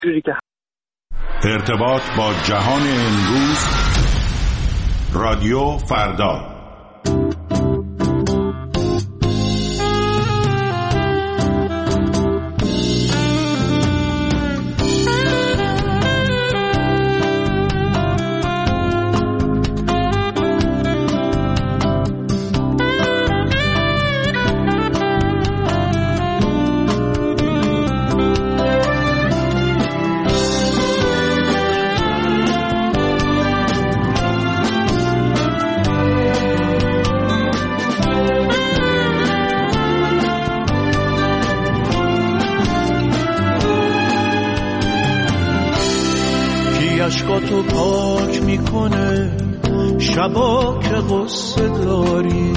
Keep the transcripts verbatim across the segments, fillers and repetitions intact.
جوری که ارتباط با جهان امروز، رادیو فردا. اشکاتو پاک میکنه شبا که غصه داری،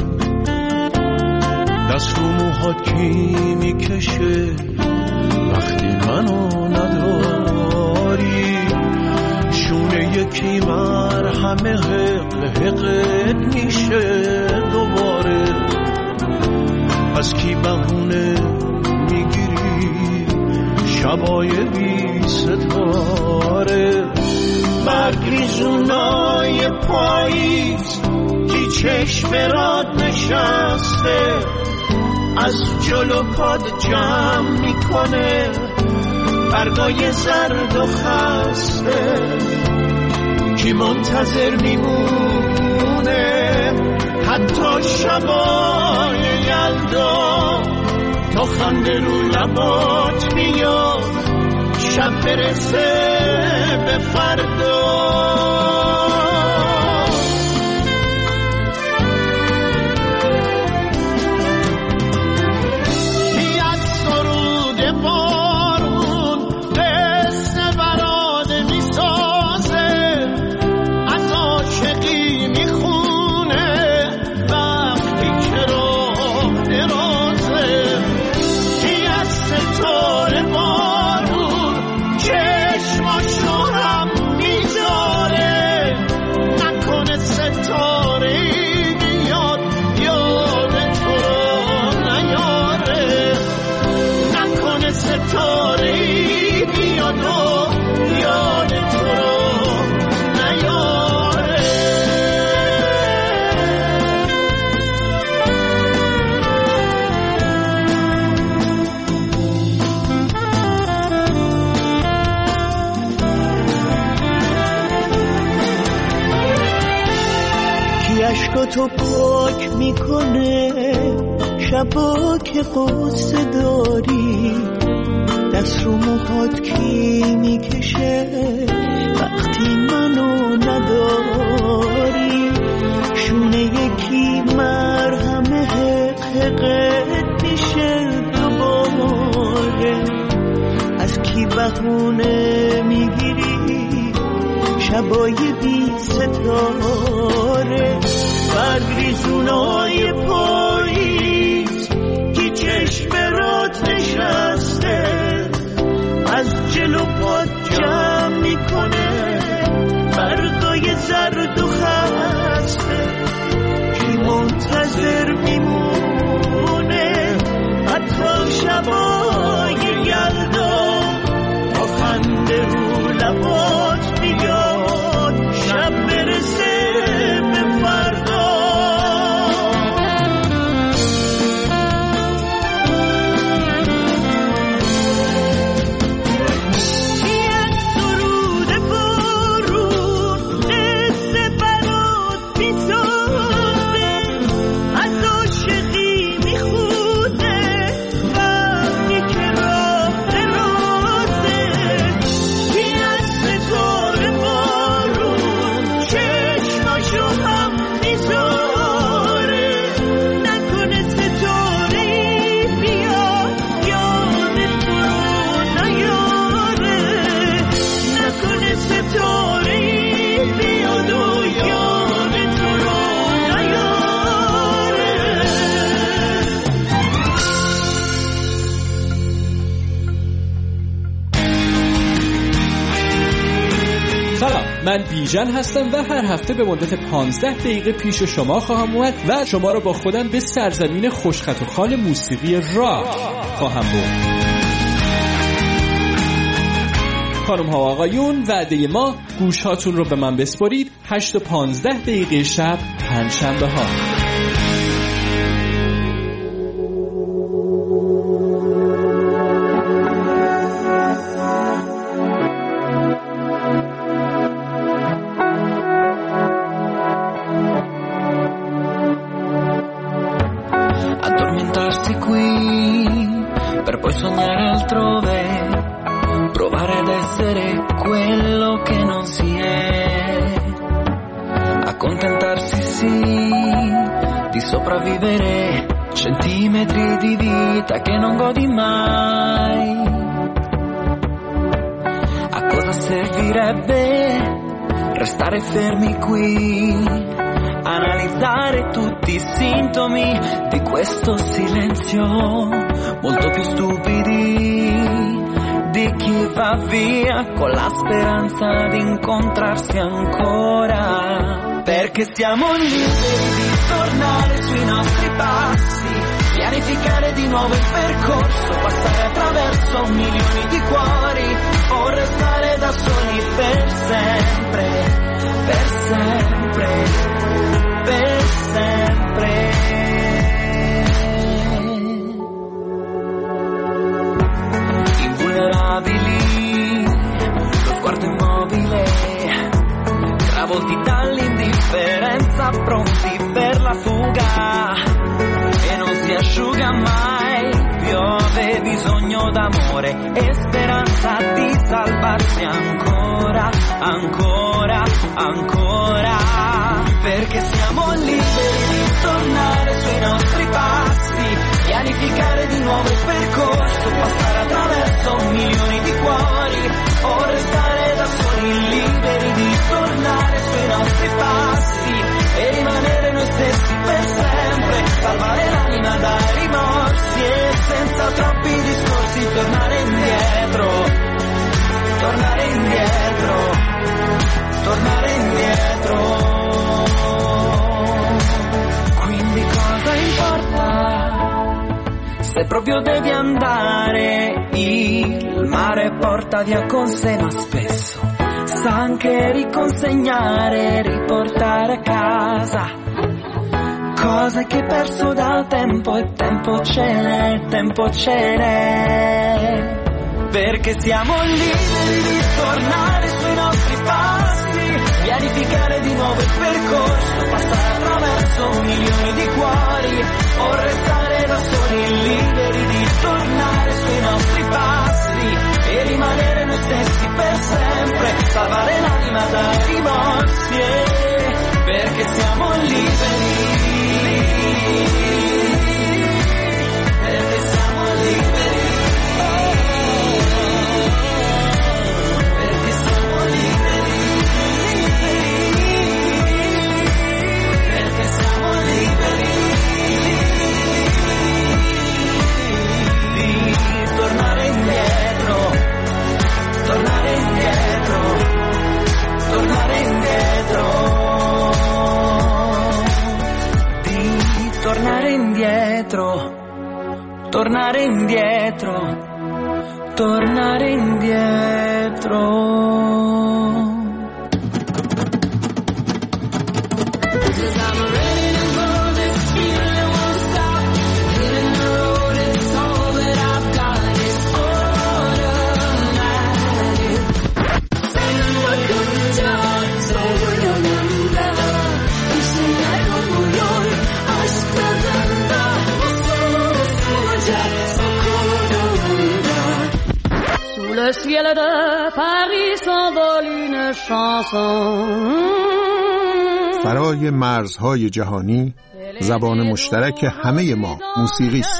دست رو موهات کی میکشه وقتی منو نداری، شونه یکی مرهمه حقل حقت میشه دوباره، از کی بهونه میگیری شبای بی ستاره، برگریزونای پاییز کی چشم راد نشسته، از جلو پاد جمع میکنه برگای زرد و خسته، کی منتظر میمونه حتی شبای یلدا، تا خنده رو لبات میاد شب برسه به فردا. بیاد سرود بارون قصه براده میسازه، از عاشقی میخونه وقتی که راه درازه، بیاد ستاره بارون چشماشو هم میذاره، نکنه ستاره بیاد یاد تو رو نیاره، نکنه ستاره بیاد و یاد تو رو نیاره. اشکاتو پاک میکنه شبا که قصه داری، دست رو موهات کی میکشه وقتی منو نداری، شونه یکی مرهمه حقت میشه دوباره، از کی بهونه میگیری شبای بی ستاره، برگریزونای پاییز کی چشم رات نشسته، از جلو پاد جمع میکنه برگای زرد و خسته، کی منتظر میمونه حتی شبای یلدا، تا خنده رو لبات میاد شب برسه به فردا. من بیژن هستم و هر هفته به مدت پانزده دقیقه پیش شما خواهم اومد و شما را با خودم به سرزمین خوشخط و خوان موسیقی راک خواهم برد. خانم ها و آقایون، وعده ما گوش هاتون رو به من بسپارید. هشت و پانزده دقیقه شب پنجشنبه ها. Addormentarsi qui per poi sognare altrove, provare ad essere quello che non si è, accontentarsi sì di sopravvivere centimetri di vita che non godi mai. A cosa servirebbe restare fermi qui, analizzare tutti i sintomi di questo silenzio, molto più stupidi di chi va via con la speranza di incontrarsi ancora, perché siamo liberi di tornare sui nostri passi, pianificare di nuovo il percorso, passare attraverso milioni di cuori o restare da soli per sempre, per sempre, per sempre. Invulnerabili, lo sguardo immobile, travolti dall'indifferenza, pronti per la fuga, e non si asciuga mai, piove bisogno d'amore e speranza di salvarsi ancora, ancora, ancora, perché siamo liberi di tornare sui nostri passi, pianificare di nuovo il percorso, passare attraverso milioni di cuori o restare da soli, liberi di tornare sui nostri passi e rimanere noi stessi per sempre, salvare l'anima dai rimorsi e senza troppi discorsi tornare indietro, tornare indietro, tornare indietro. Quindi cosa importa se proprio devi andare? Il mare porta via con sé, ma spesso sa anche riconsegnare, riportare a casa cose che hai perso dal tempo, e tempo ce n'è, tempo ce n'è, perché siamo liberi di tornare sui nostri passi, pianificare di nuovo il percorso, passare attraverso milioni di cuori o restare da soli, liberi di tornare sui nostri passi e rimanere noi stessi per sempre, salvare l'anima dai rimorsi, perché siamo liberi, perché siamo liberi, perché siamo liberi, perché siamo liberi di tornare indietro, tornare indietro, tornare indietro, di tornare indietro, tornare indietro, tornare indietro. Le ciel de Paris s'envole une chanson. فرای مرزهای جهانی زبان مشترک همه ما موسیقی است.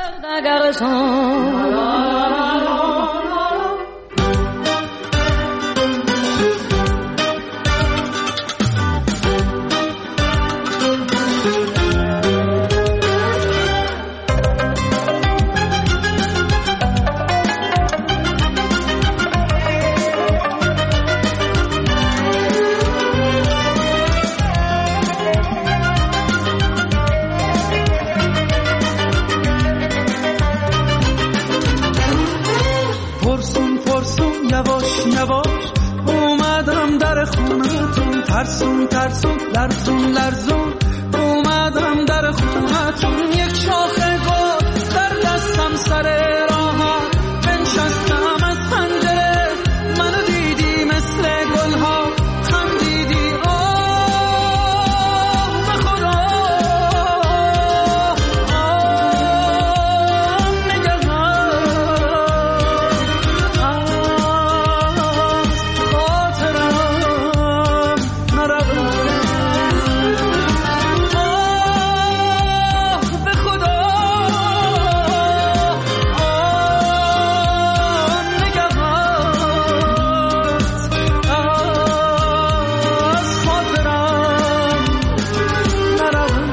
در خونتون ترسون ترسون لرزون لرزون اومدم در خونتون یک شاخه گل در دستم سر راه‌ها بنشستم از پنجره منو دیدی مثل گل‌ها خندیدی آه به خدا آه نگهان از خاطرم نرود آه به خدا آه نگهان از خاطرم نرود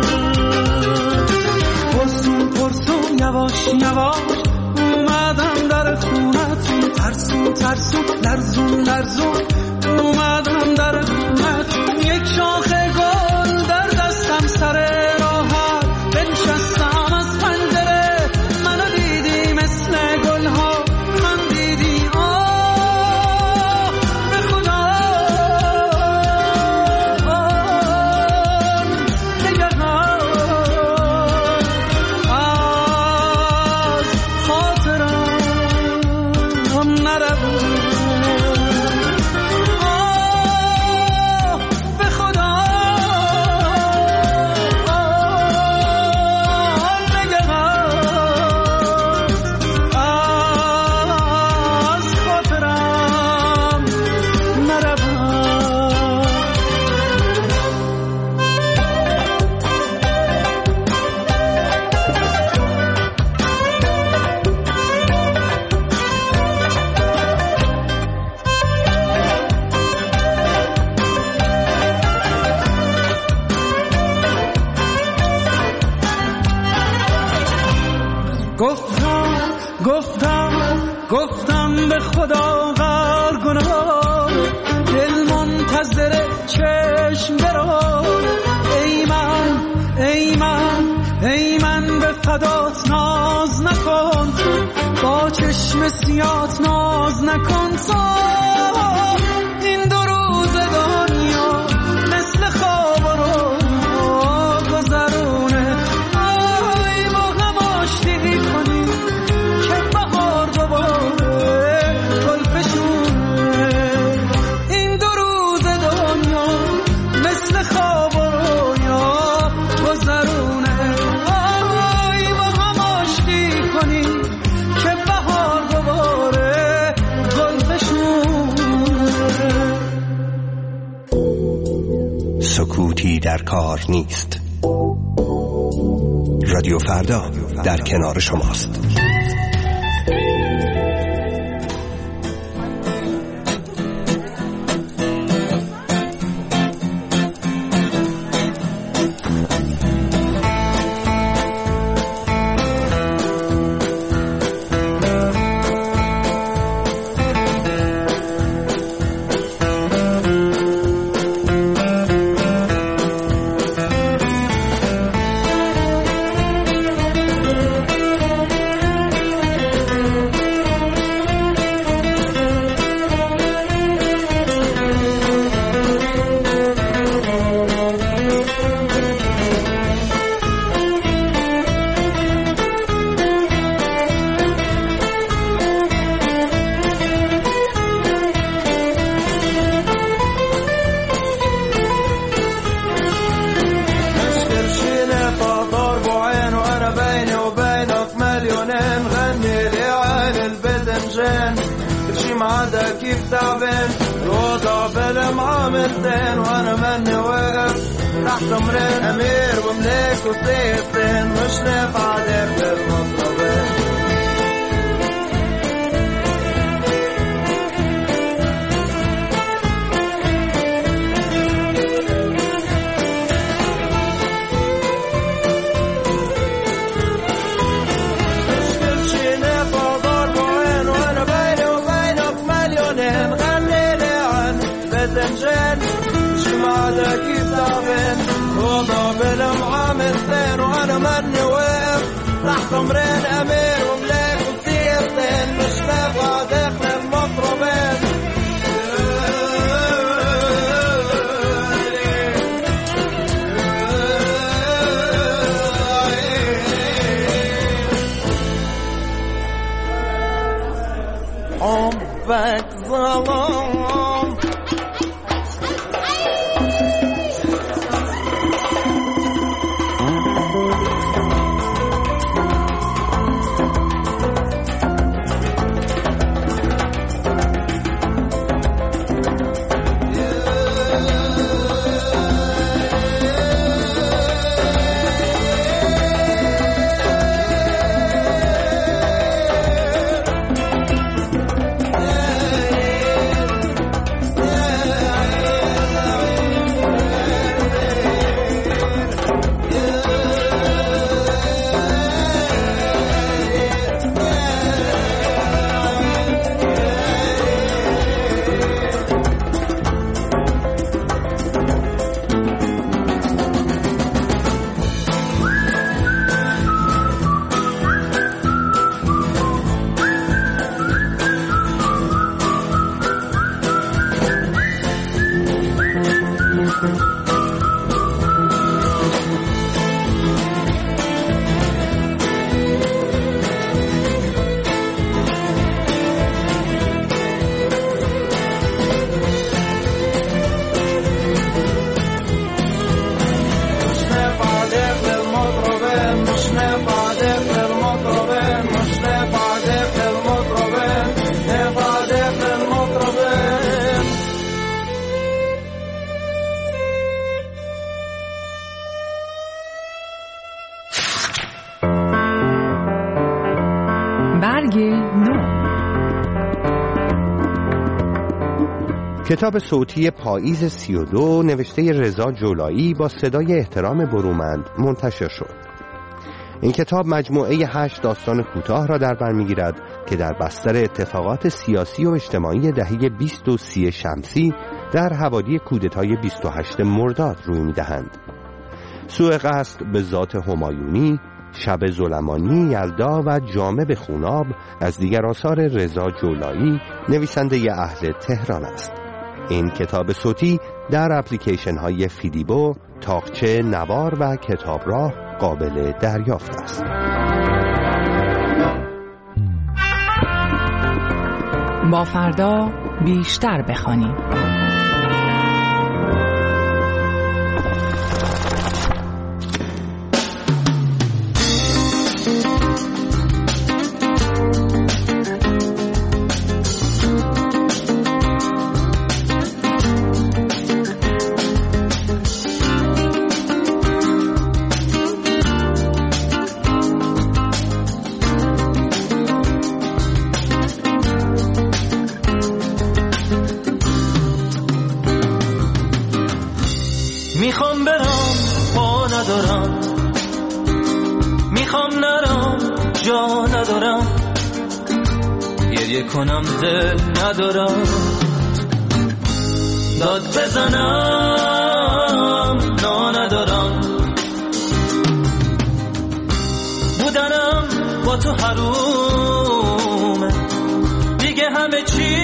پرسون پرسون یواش یواش اومدم در خونتون ترسون ترسون لرزون لرزون اومدم در خونتون یک شاخه گل در دستم سر راحت بنشستم از پنجره منو دیدی مثل گلها خندیدی آه به خدا آه نگهان از خاطرم نرود آه به خدا آه نگهان از خاطرم نرود گفتم گفتم گفتم به خدا غر گناه دل منتظر چشم برو ای من ای من ای من به فدات ناز نکن با چشم سیات ناز نکن تو این دو روز دنیا مثل خواب رو گذرونه آی با هم آشتی کنی که بهار دوباره گل فشونه این دو روز دنیا مثل خواب رو یا گذرونه آی با هم آشتی کنی که بهار دوباره گل فشونه سکوتی در کار نیست. رادیو فردا در کنار شماست. عادة كيف تعبان الوضع بالمعاملتين وانا مني واقف تحت امرين امير وملك وسيفتين مش نافع داخل المطلبين هذا كيف تعبان وضع بالمعاملتين وانا مني واقف تحت امرين امير وملاك وسيفتين مش نافع داخل المطربين سلام کتاب صوتی پاییز سی و دو نوشته رضا جولایی با صدای احترام برومند منتشر شد. این کتاب مجموعه هشت داستان کوتاه را در بر می‌گیرد که در بستر اتفاقات سیاسی و اجتماعی دهه بیست و سی شمسی در حوالی کودتای بیست و هشتم مرداد روی می‌دهند. سوء قصد به ذات همایونی، شب ظلمانی یلدا و جامه به خوناب از دیگر آثار رضا جولایی نویسنده اهل تهران است. این کتاب صوتی در اپلیکیشن های فیلیبو، تاقچه، نوار و کتابراه قابل دریافت است. با فردا بیشتر بخوانیم. میخوام برم پا ندارم، میخوام نرم جا ندارم، گریه کنم دل ندارم، داد بزنم نا ندارم، بودنم با تو حرومه، دیگه همه چی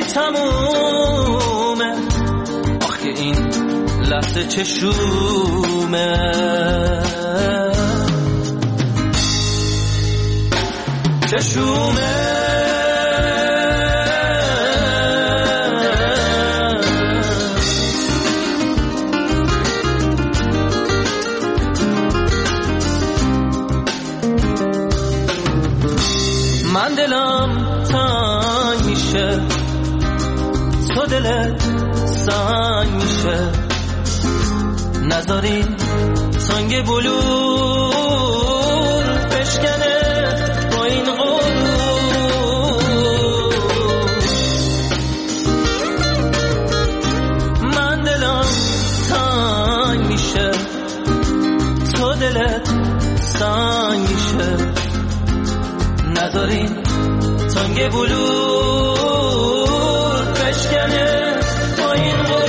تمومه، آخه این لحظه چشومه، چشومه من دلم تنگ میشه، تو دلت سنگ میشه، نذارین سنگ بلور بشکنه با این غرور، من دلم تنگ میشه، تو دلت سنگ میشه، نذارین سنگ بلور بشکنه با این غرور.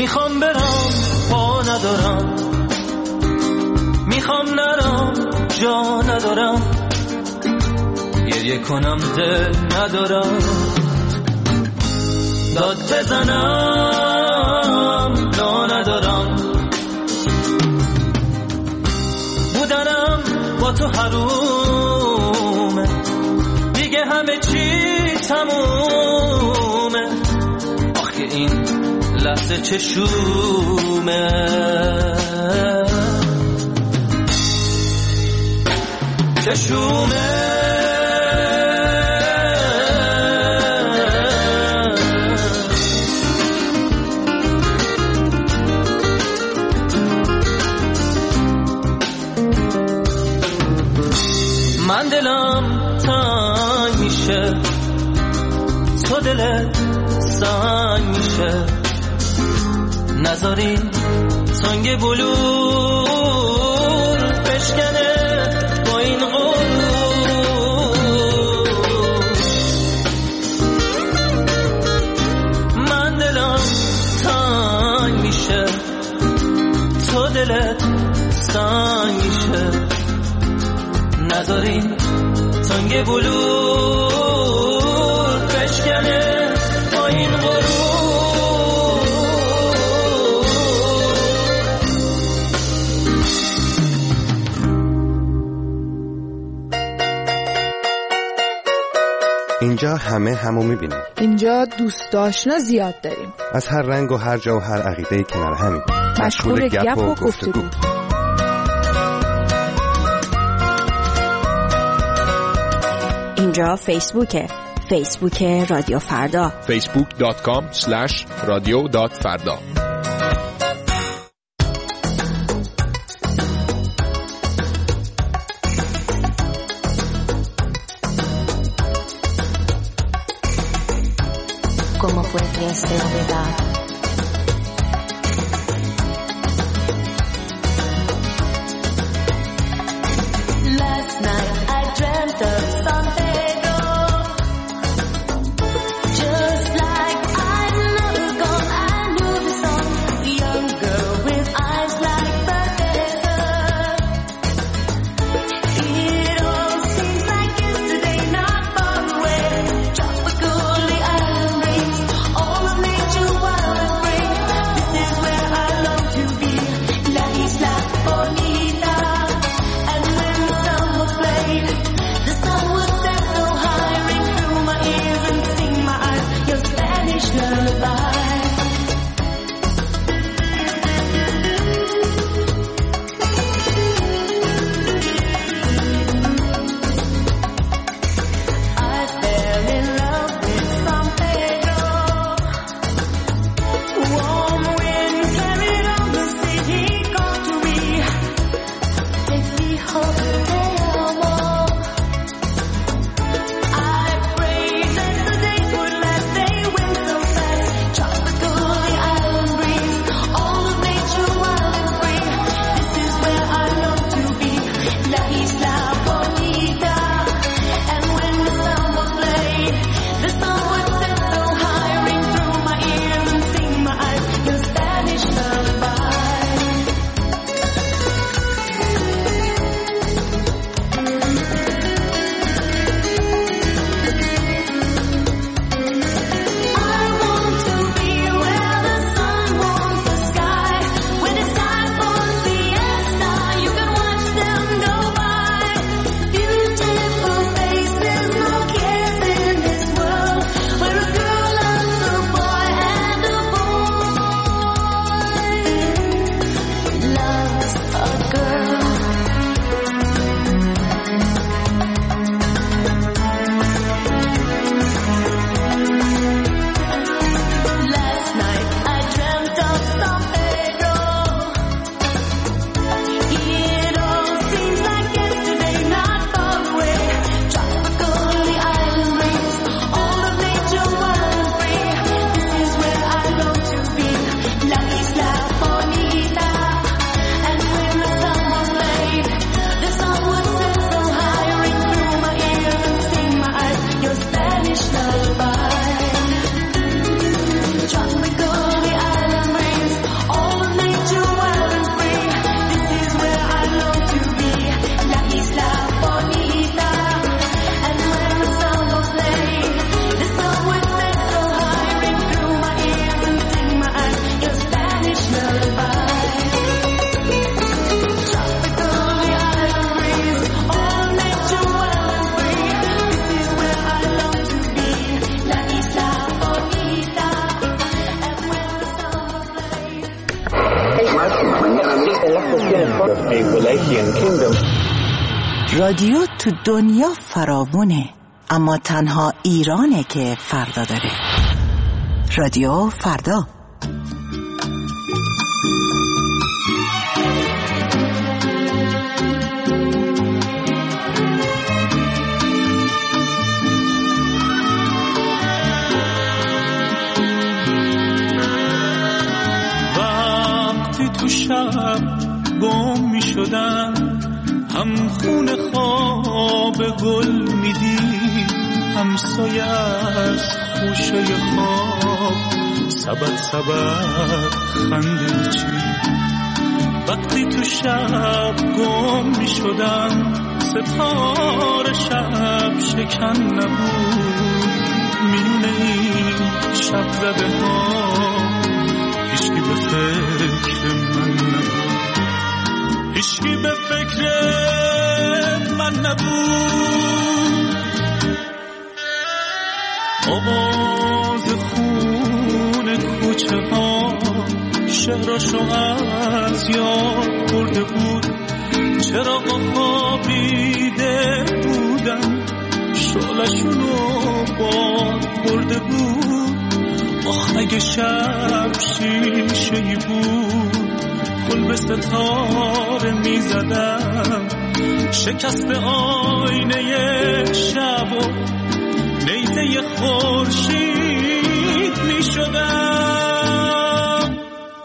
میخوام برم پا ندارم، میخوام نرم جا ندارم، گریه کنم دل ندارم، داد بزنم لا ندارم، بودنم با تو حرومه، دیگه همه چی تمومه، آخه این لحظه چشومه، چشومه من دلم تنگ میشه، تو دلت سنگ میشه، نذاری سنگ بلور بشکنه با این غرور، من دلم تنگ میشه، تو دلت سنگ میشه، نذاری سنگ بلور بشکنه با این غرور. اینجا همه همو میبینیم. اینجا دوست آشنا زیاد داریم. از هر رنگ و هر جا و هر عقیده کنار همین. مشغول گپ و گفتگو. اینجا فیسبوکه، فیسبوک رادیو فردا، فیسبوک دات کام اسلش رادیو دات فردا. ¿Cómo fue que este novedad? Last night I dreamt of San Pedro, just like I long ago I knew the song, the young girl with eyes like Bethesda. It all seems like yesterday, not far away, tropically island breeze, all of nature wild رادیو تو دنیا فراوونه، اما تنها ایرانه که فردا داره. رادیو فردا. تو شب گم می شدم، هم خون خواب گل می دید، هم سایه از خوشه خواب سبد سبد خنده می چید. وقتی تو شب گم می شدم، ستاره شب شکن نبود، میونه این شب زده ها هیچکی به فکر من نبود، هیچکی به فکر من نبود. آواز خون کوچه ها شهرشو از یاد برده بود، چراغا خوابیده بودن شعله‌شونو باد برده بود. آخ اگه شب شیشه‌ای بود، گل به ستاره می زدم، شکست آینه شب و نیزه خورشید می شدم.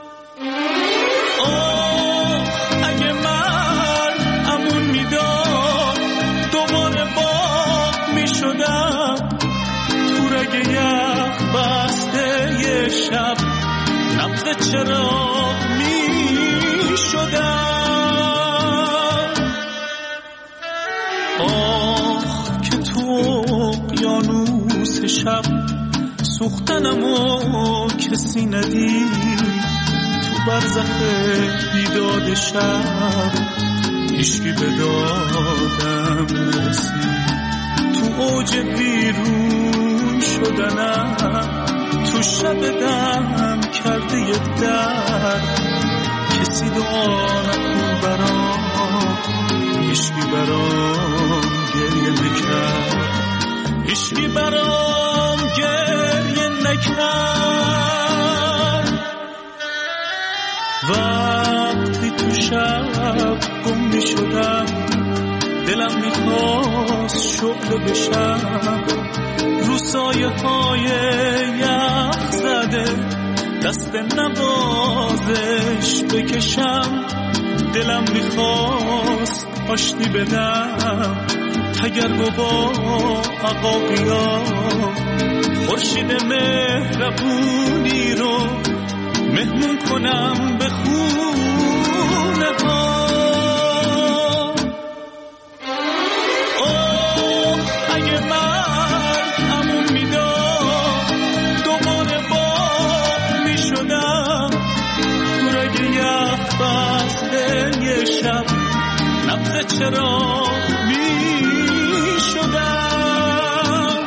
آه اگه من امون می داد، دوباره باغ می شدم، تو رگ یخ بسته یه شب نبض چراغ می شدم. آخ که تو اقیانوس شب سوختنم و کسی ندید، تو برزخ بیداد شب هیچکی به دادم نرسید. تو اوج بیرون شدنم، تو شب دم کرده یه در، کسی دعا نکن برام، هیچکی برام گریه نکرد، هیچکی برام گریه نکرد. وقتی تو شب گم می شدم، دلم میخواست شعله بشم، رو سایه های یخ زده دست نوازش بکشم. دلم میخواست آشتی بدم، تگرگ و با عقاقیا، خورشید مهربونی رو مهمون کنم به خونه ها. اوه اگه من امون میداد، دوباره باغ میشدم، تو رگ یخ بسته یه شب نبض چراغ میشدم.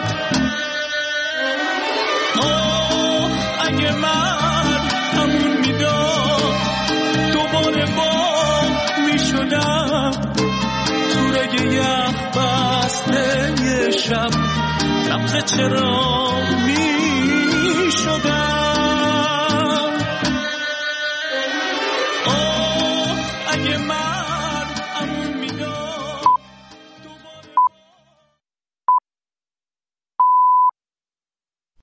اوه اگه من امون میداد، دوباره باغ میشدم، تو رگ یخ بسته یه شب نبض چراغ